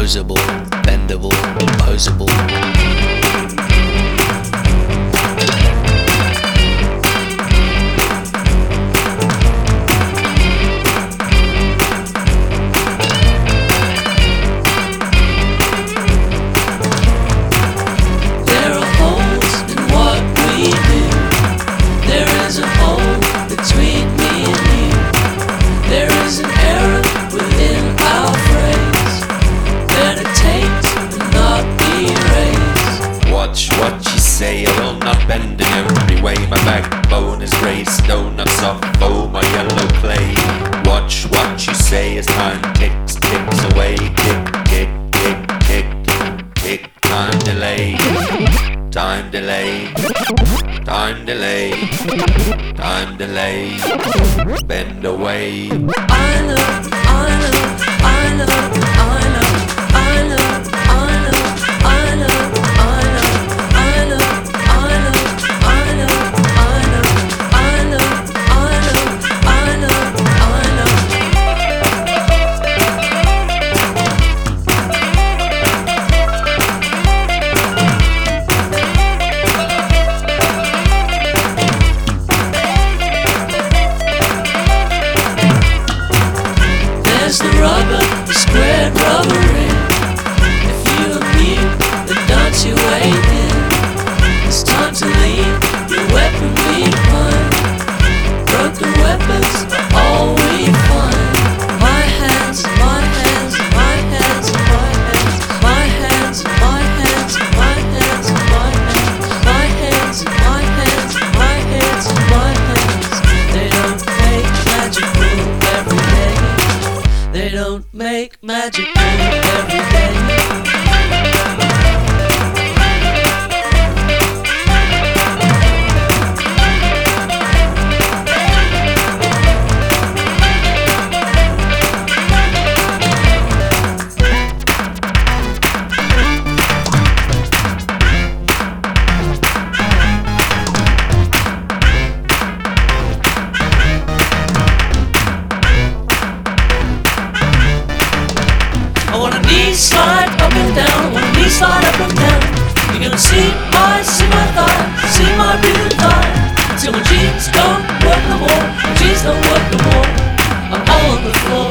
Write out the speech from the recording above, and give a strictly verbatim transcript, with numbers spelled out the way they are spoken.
disposable, bendable, opposable. There are holes in what we do. There is a hole between me and you. There is an error within our phrase. Meditate and not erase. Watch what you say, I will not bend in every way. My backbone is raised, donuts off, oh my yellow clay. Watch what you say as time ticks, ticks away. Tick, tick, tick, tick, tick, time delay. Time delay, time delay, time delay. Bend away. I love, I love, I love, I love, I love, I love, I love, I love, I love, I love, I love, I love, I love, I love, I love. There's the rubber, the squared rubber ring. If you are mute, then don't you wait in. It's time to leave your weapon behind. Broken weapons are all we find. My hands, my hands, my hands, my hands, my hands, my hands, my hands, my hands, my hands, my hands, my hands, my hands. They don't make magic move every day. They don't make magic move every day. I wanna knee slide up and down, I wanna knee slide up and down. You're gonna see my, see my thigh, see my breathing thigh. Till my jeans don't work no more, my jeans don't work no more. I'm all on the floor.